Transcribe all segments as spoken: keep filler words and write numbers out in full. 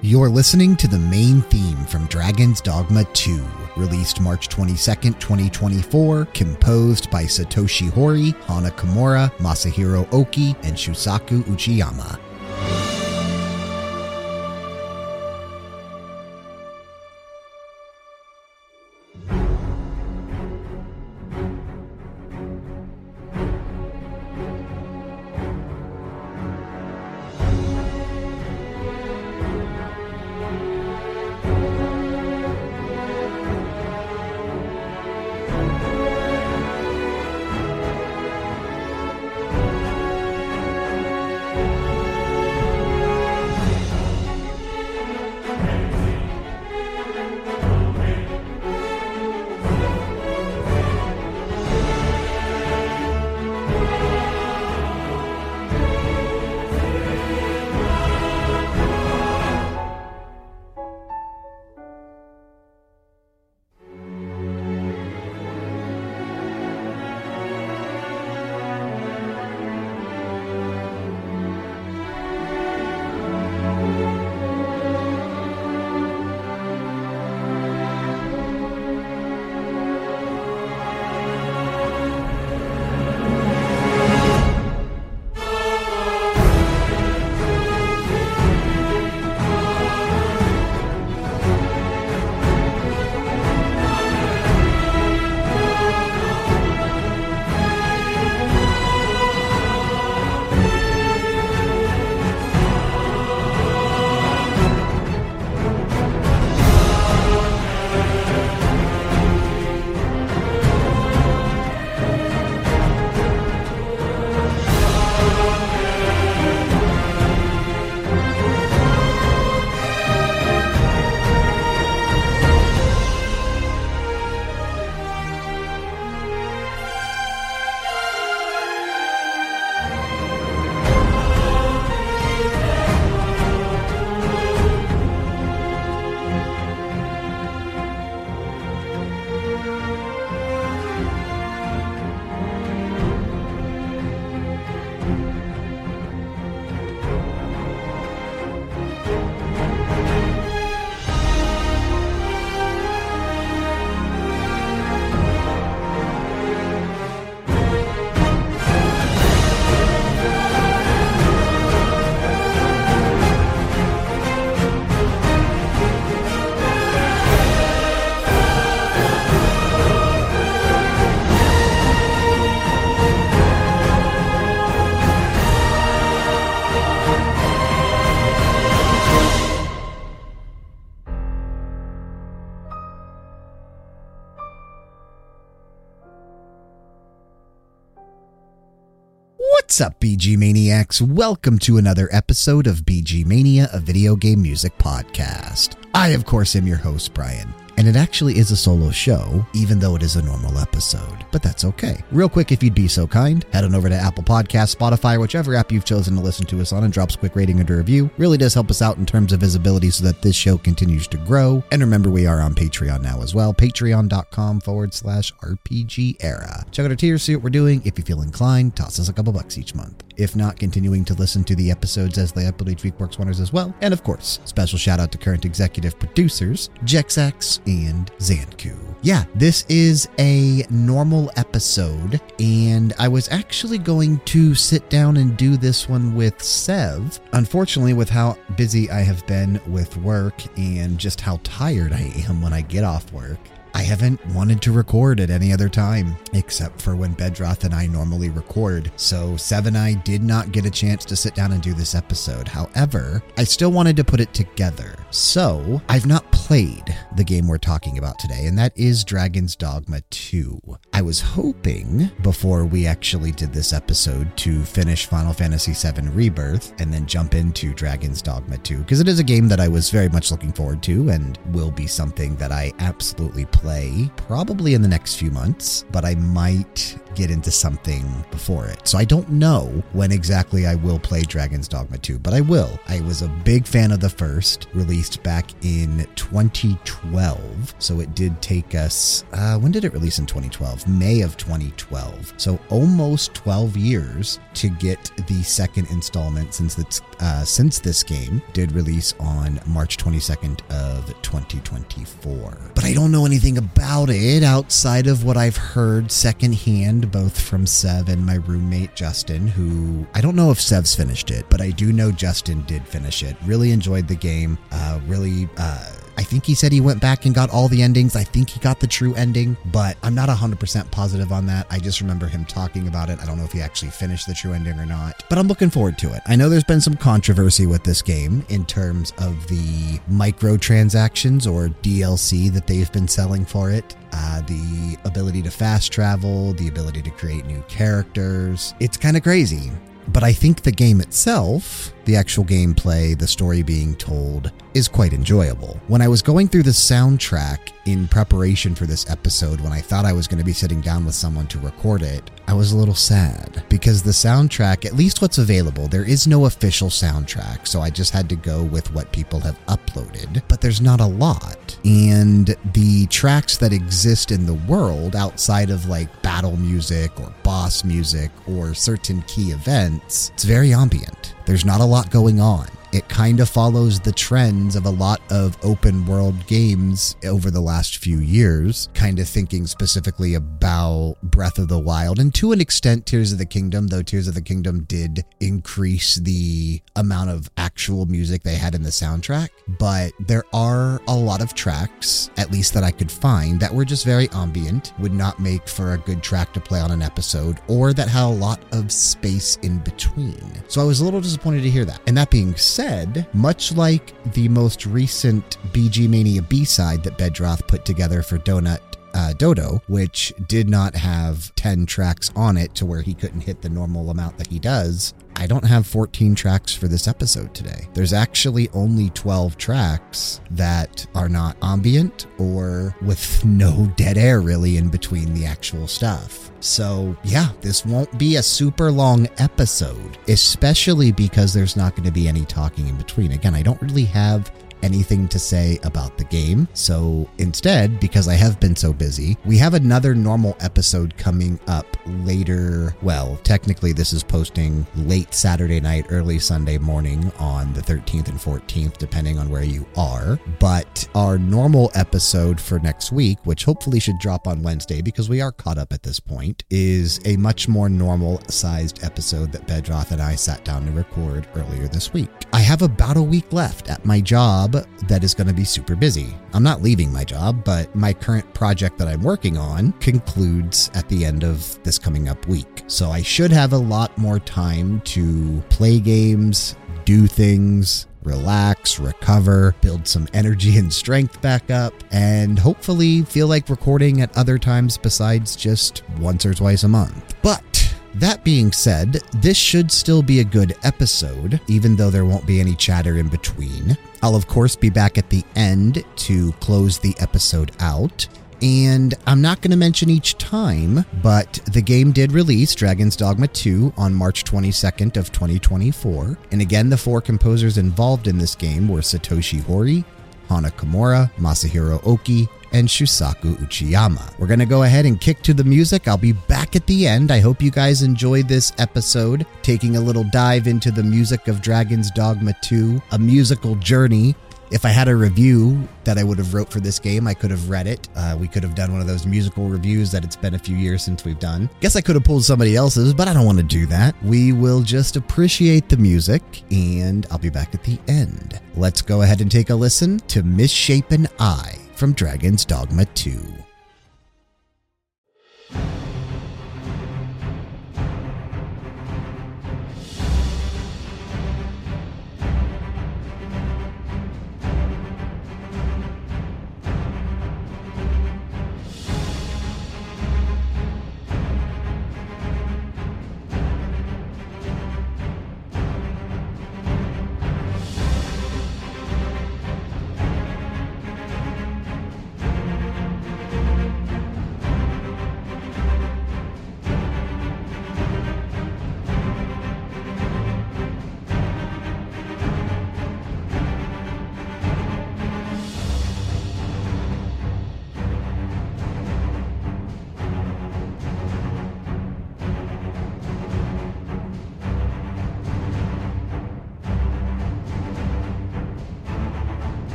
You're listening to the main theme from Dragon's Dogma two, released March twenty-second, twenty twenty-four, composed by Satoshi Hori, Hana Kimura, Masahiro Oki, and Shusaku Uchiyama. What's up, B G Maniacs? Welcome to another episode of B G Mania, a video game music podcast. I, of course, am your host, Brian. And it actually is a solo show, even though it is a normal episode. But that's okay. Real quick, if you'd be so kind, head on over to Apple Podcasts, Spotify, whichever app you've chosen to listen to us on, and drop us a quick rating and a review. Really does help us out in terms of visibility so that this show continues to grow. And remember, we are on Patreon now as well. Patreon.com forward slash RPG era. Check out our tiers, see what we're doing. If you feel inclined, toss us a couple bucks each month. If not, continuing to listen to the episodes as they upload each week works wonders as well. And of course, special shout out to current executive producers, Jexax and Zanku. Yeah, this is a normal episode, and I was actually going to sit down and do this one with Sev. Unfortunately, with how busy I have been with work and just how tired I am when I get off work, I haven't wanted to record at any other time, except for when Bedroth and I normally record. So Sev and I did not get a chance to sit down and do this episode. However, I still wanted to put it together. So I've not played the game we're talking about today, and that is Dragon's Dogma two. I was hoping before we actually did this episode to finish Final Fantasy seven Rebirth and then jump into Dragon's Dogma two, because it is a game that I was very much looking forward to and will be something that I absolutely play play probably in the next few months, but I might get into something before it. So I don't know when exactly I will play Dragon's Dogma two, but I will. I was a big fan of the first, released released back in twenty twelve. So it did take us, uh, when did it release in twenty twelve? May of twenty twelve. So almost twelve years to get the second installment since it's, uh, since this game did release on March twenty-second of twenty twenty-four. But I don't know anything about it outside of what I've heard secondhand, both from Sev and my roommate Justin, who I don't know if Sev's finished it, but I do know Justin did finish it. Really enjoyed the game. Uh, really, uh, I think he said he went back and got all the endings. I think he got the true ending, but I'm not one hundred percent positive on that. I just remember him talking about it. I don't know if he actually finished the true ending or not, but I'm looking forward to it. I know there's been some controversy with this game in terms of the microtransactions or D L C that they've been selling for it. Uh, the ability to fast travel, the ability to create new characters. It's kind of crazy. But I think the game itself, the actual gameplay, the story being told, is quite enjoyable. When I was going through the soundtrack in preparation for this episode, when I thought I was going to be sitting down with someone to record it, I was a little sad because the soundtrack, at least what's available, there is no official soundtrack, so I just had to go with what people have uploaded, but there's not a lot. And the tracks that exist in the world outside of like battle music or boss music or certain key events, it's very ambient. There's not a lot going on. It kind of follows the trends of a lot of open world games over the last few years, kind of thinking specifically about Breath of the Wild and to an extent Tears of the Kingdom, though Tears of the Kingdom did increase the amount of actual music they had in the soundtrack. But there are a lot of tracks, at least that I could find, that were just very ambient, would not make for a good track to play on an episode, or that had a lot of space in between. So I was a little disappointed to hear that. And that being said, Said, much like the most recent B G Mania B-side that Bedroth put together for Donut uh, Dodo, which did not have ten tracks on it to where he couldn't hit the normal amount that he does, I don't have fourteen tracks for this episode today. There's actually only twelve tracks that are not ambient or with no dead air really in between the actual stuff. So yeah, this won't be a super long episode, especially because there's not going to be any talking in between. Again, I don't really have anything to say about the game. So instead, because I have been so busy, we have another normal episode coming up later. Well, technically this is posting late Saturday night, early Sunday morning on the thirteenth and fourteenth, depending on where you are. But our normal episode for next week, which hopefully should drop on Wednesday because we are caught up at this point, is a much more normal sized episode that Bedroth and I sat down to record earlier this week. I have about a week left at my job that is going to be super busy. I'm not leaving my job, but my current project that I'm working on concludes at the end of this coming up week. So I should have a lot more time to play games, do things, relax, recover, build some energy and strength back up, and hopefully feel like recording at other times besides just once or twice a month. But that being said, this should still be a good episode, even though there won't be any chatter in between. I'll of course be back at the end to close the episode out. And I'm not going to mention each time, but the game did release Dragon's Dogma two on March twenty-second of twenty twenty-four. And again, the four composers involved in this game were Satoshi Hori, Hana Kimura, Masahiro Oki, and Shusaku Uchiyama. We're going to go ahead and kick to the music. I'll be back at the end. I hope you guys enjoyed this episode, taking a little dive into the music of Dragon's Dogma two, a musical journey. If I had a review that I would have wrote for this game, I could have read it. Uh, we could have done one of those musical reviews that it's been a few years since we've done. Guess I could have pulled somebody else's, but I don't want to do that. We will just appreciate the music, and I'll be back at the end. Let's go ahead and take a listen to Misshapen Eye from Dragon's Dogma two.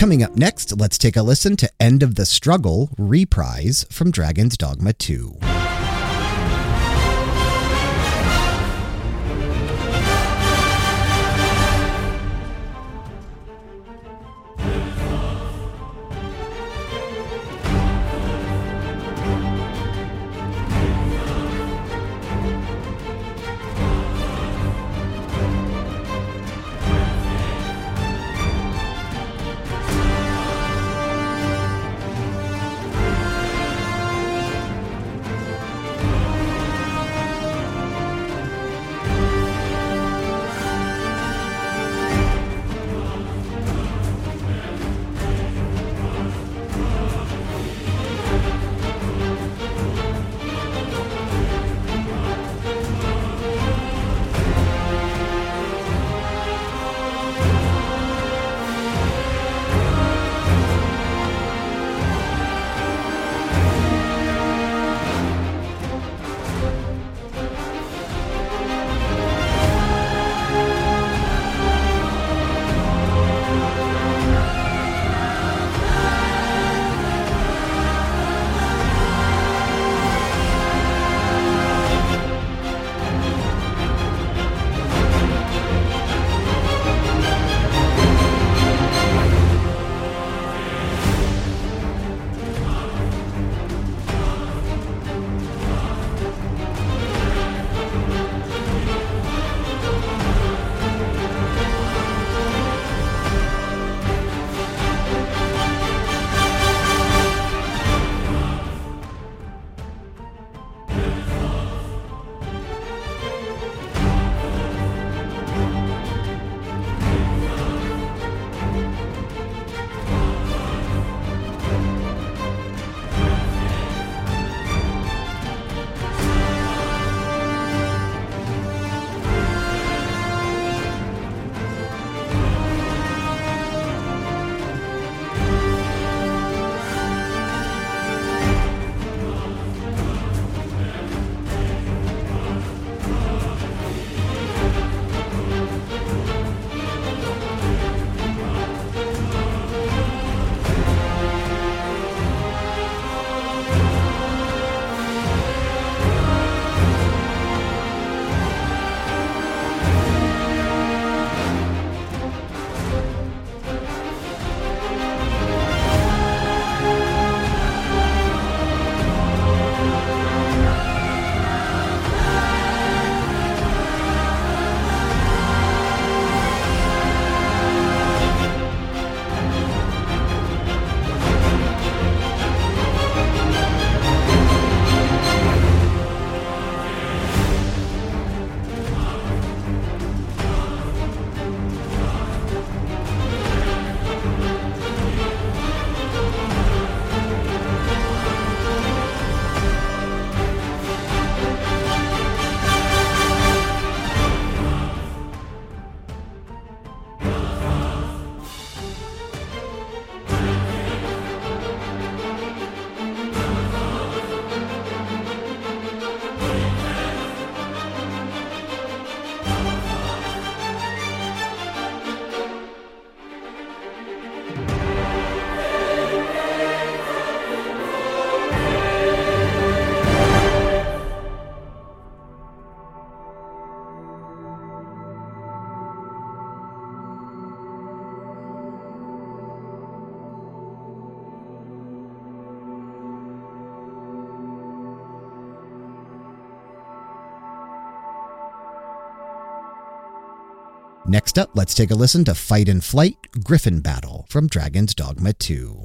Coming up next, let's take a listen to End of the Struggle Reprise from Dragon's Dogma two. Next up, let's take a listen to Fight and Flight Griffin Battle from Dragon's Dogma two.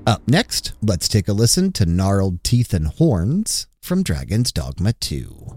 Up next, let's take a listen to Gnarled Teeth and Horns from Dragon's Dogma two.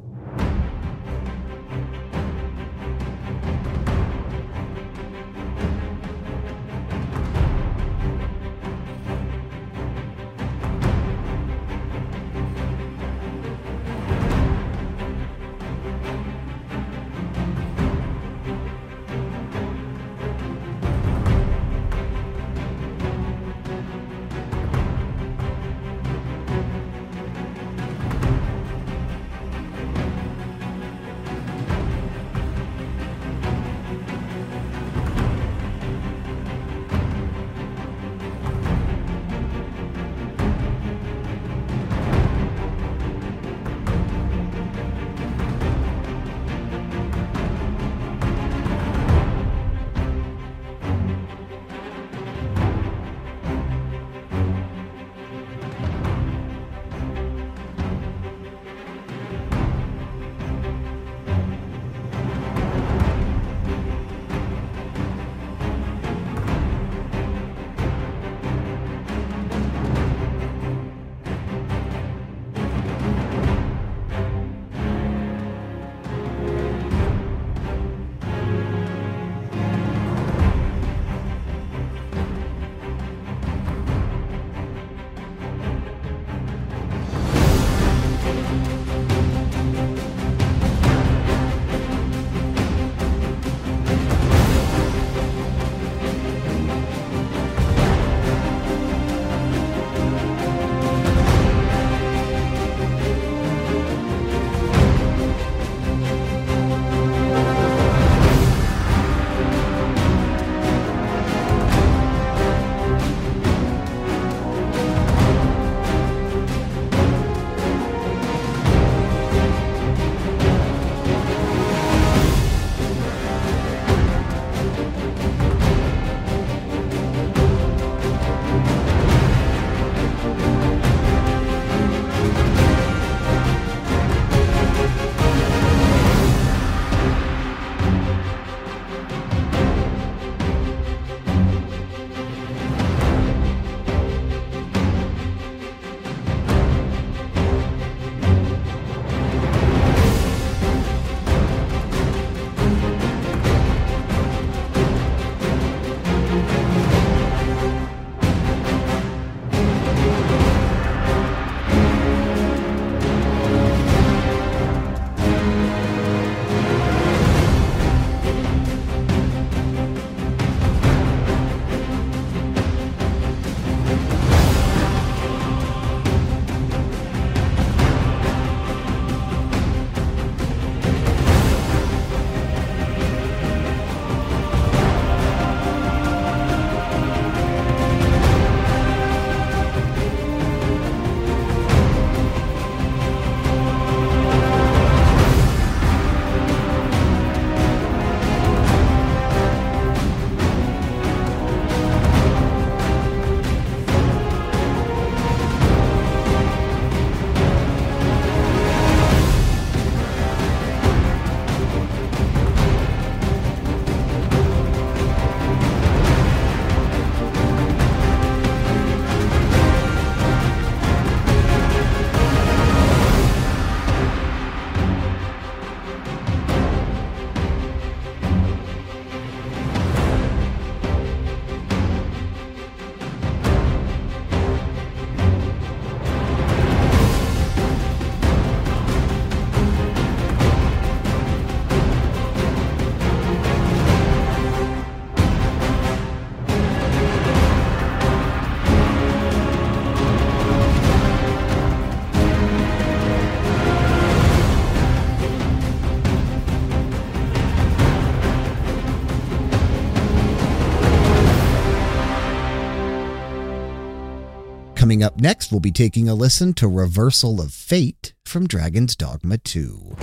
Coming up next, we'll be taking a listen to Reversal of Fate from Dragon's Dogma two.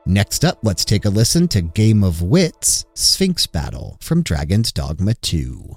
Next up, let's take a listen to Game of Wits, Sphinx Battle from Dragon's Dogma two.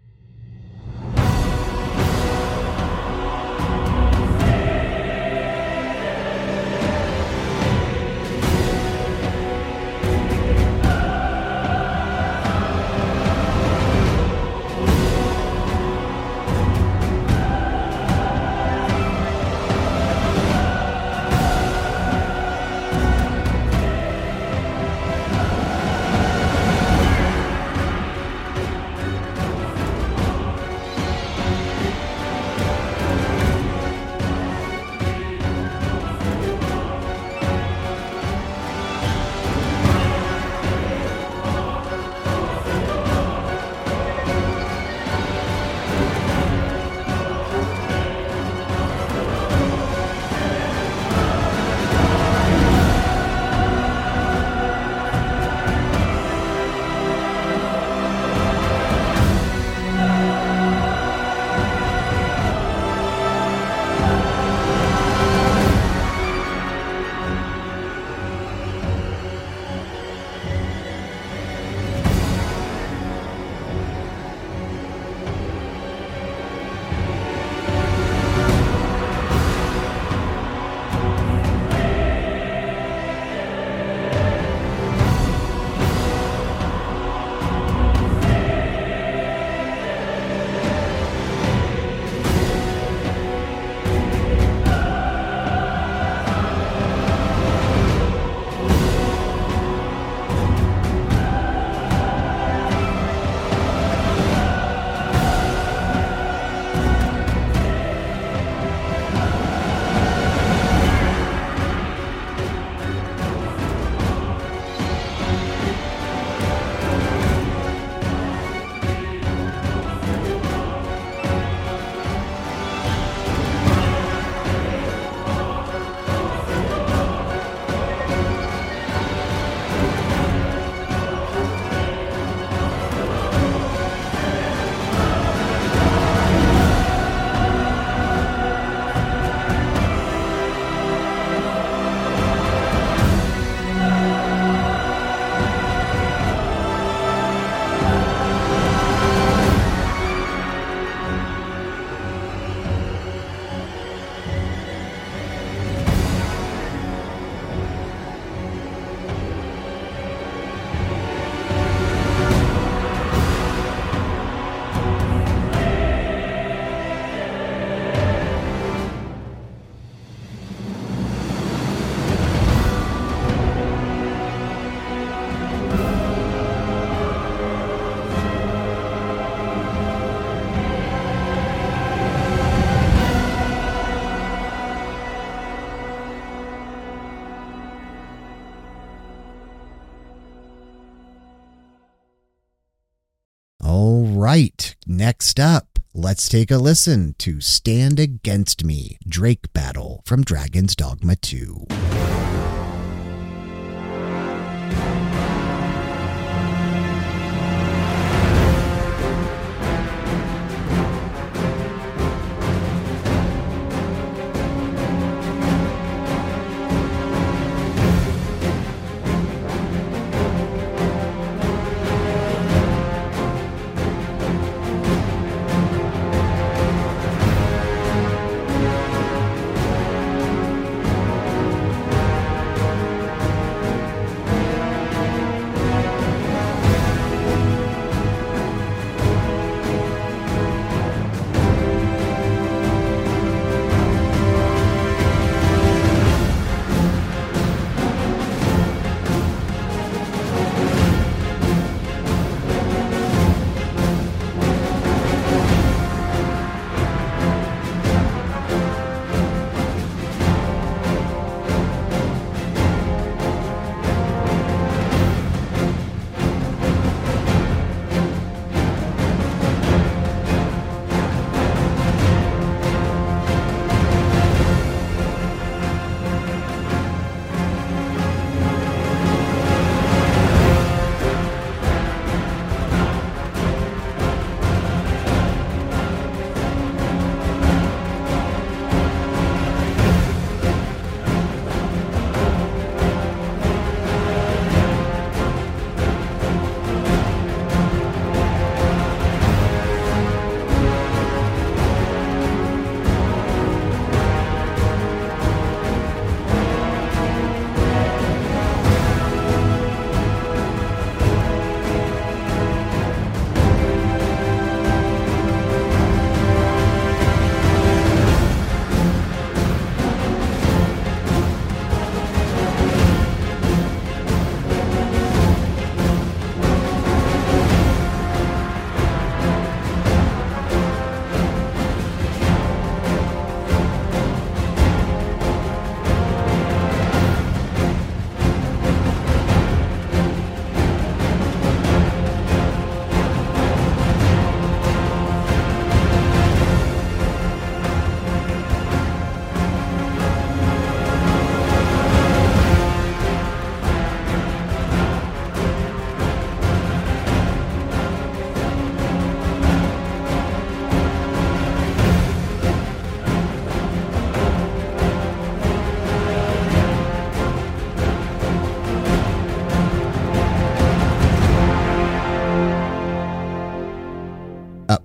right, next up, let's take a listen to Stand Against Me, Drake Battle from Dragon's Dogma two.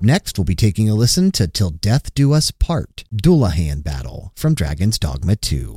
Up next, we'll be taking a listen to Till Death Do Us Part, Dullahan Battle from Dragon's Dogma two.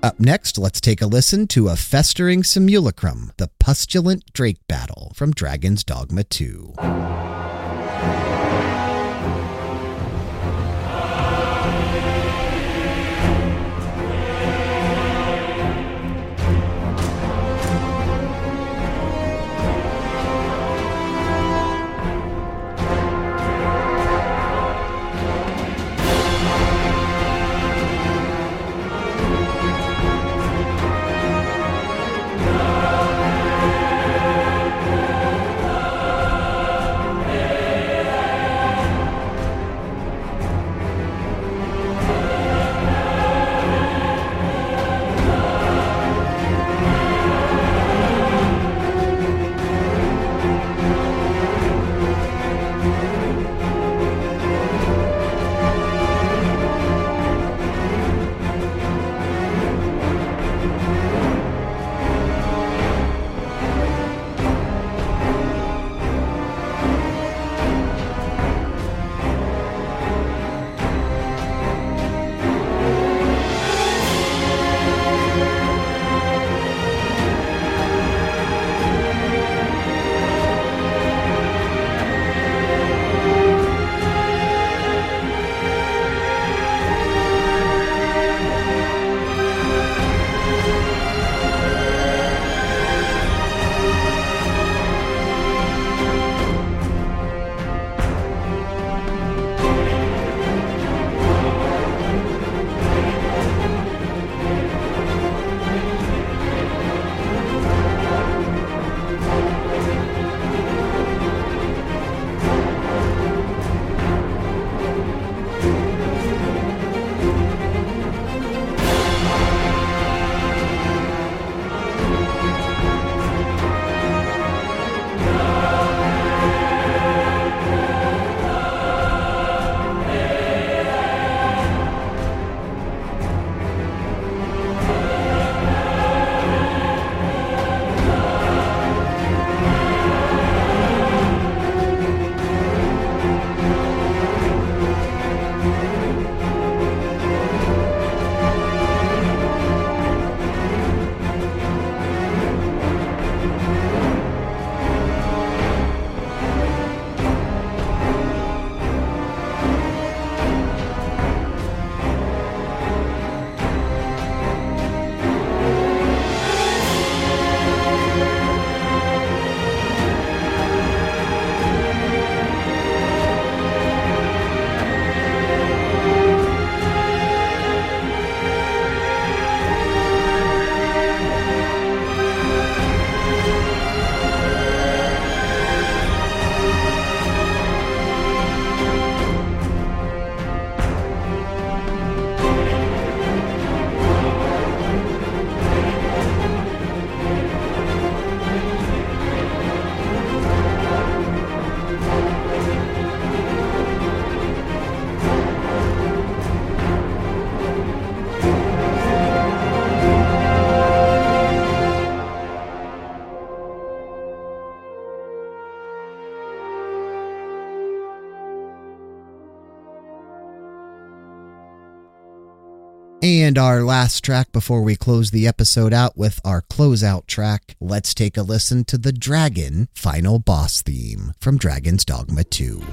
Up next, let's take a listen to A Festering Simulacrum, the Pustulant Drake Battle from Dragon's Dogma two. And our last track before we close the episode out with our closeout track, let's take a listen to the Dragon Final Boss theme from Dragon's Dogma two.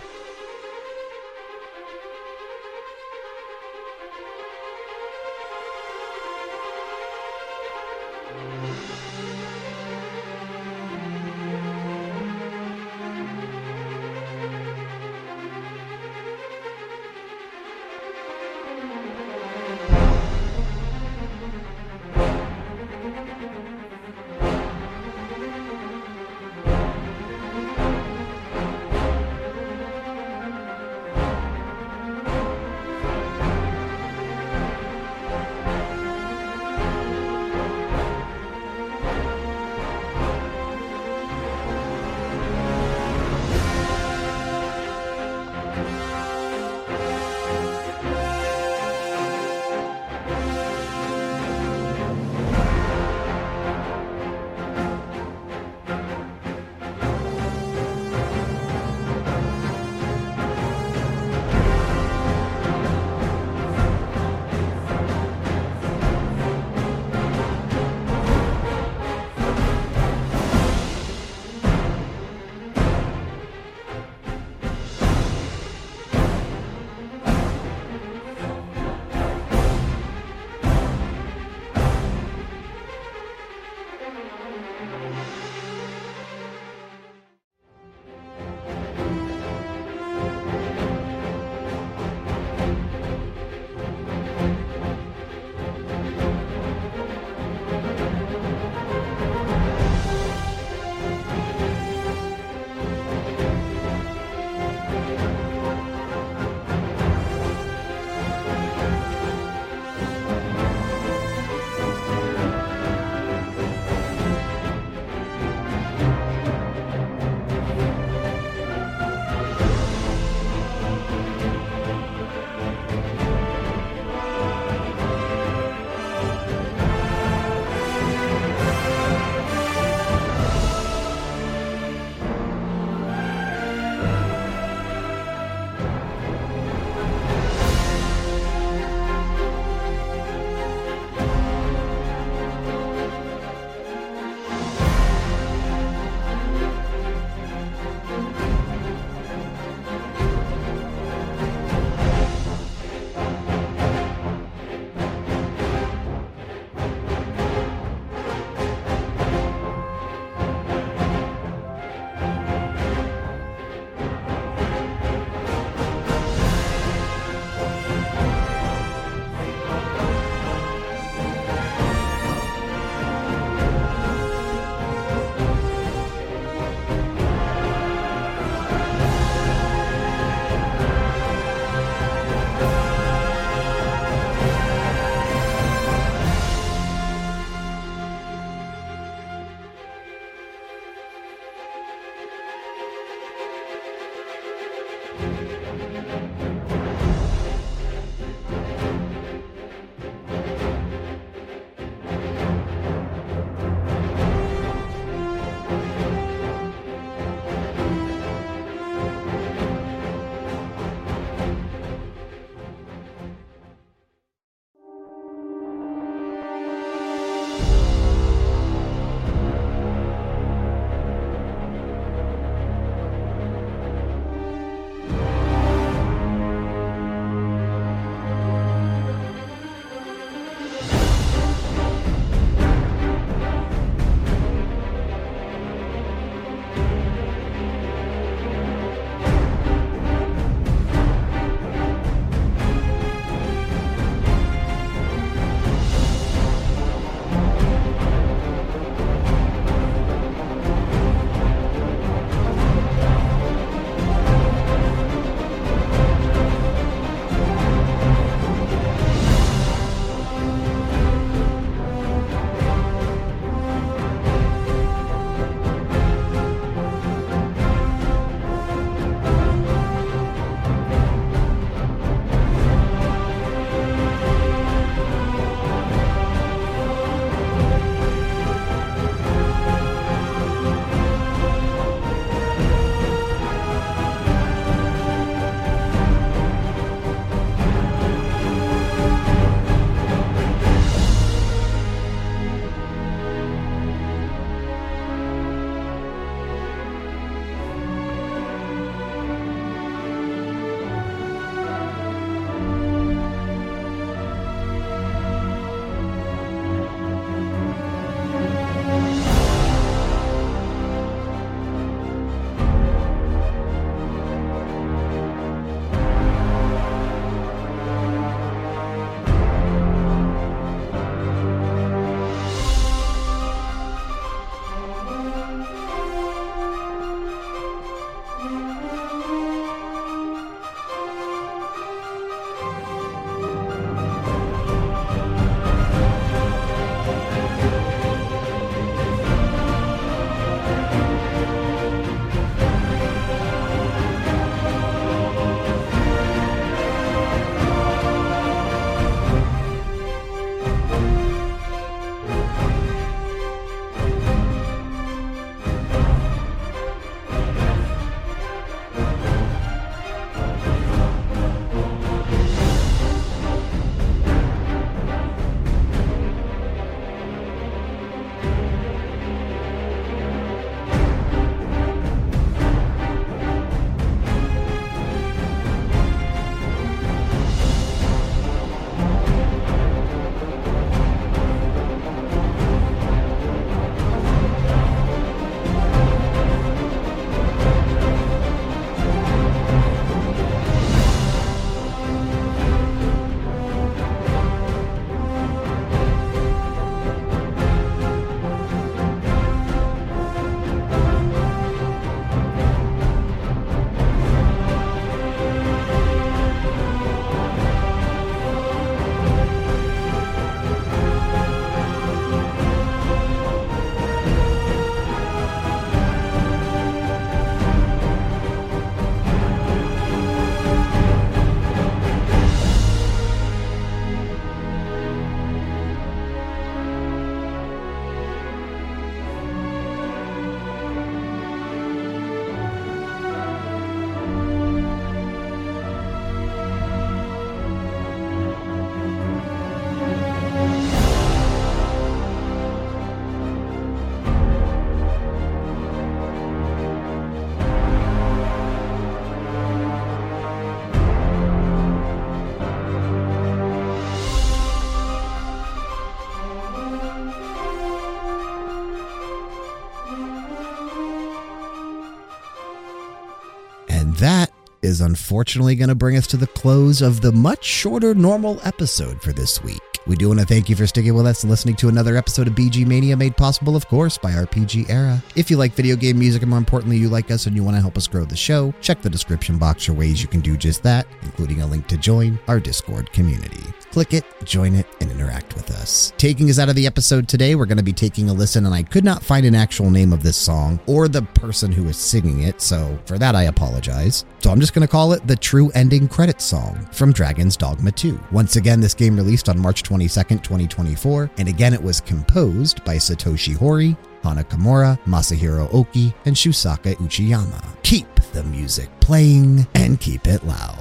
that is unfortunately going to bring us to the close of the much shorter normal episode for this week. We do want to thank you for sticking with us and listening to another episode of B G Mania, made possible, of course, by R P G Era. If you like video game music, and more importantly, you like us and you want to help us grow the show, check the description box for ways you can do just that, including a link to join our Discord community. Click it, join it, and interact with us. Taking us out of the episode today, we're going to be taking a listen, and I could not find an actual name of this song or the person who is singing it, so for that I apologize. So I'm just going to call it the True Ending Credits Song from Dragon's Dogma two. Once again, this game released on March twenty-second, twenty twenty-four, and again it was composed by Satoshi Hori, Hana Kimura, Masahiro Oki, and Shusaka Uchiyama. Keep the music playing and keep it loud.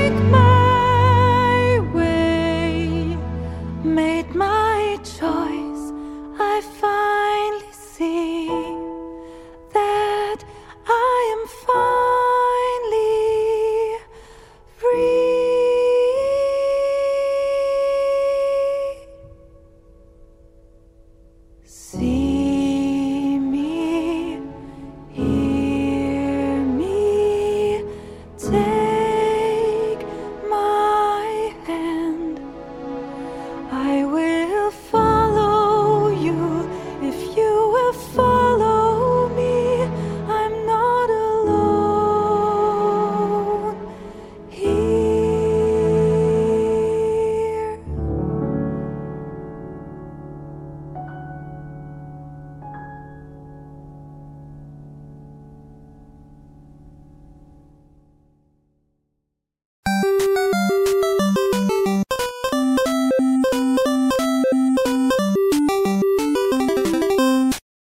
Made my choice.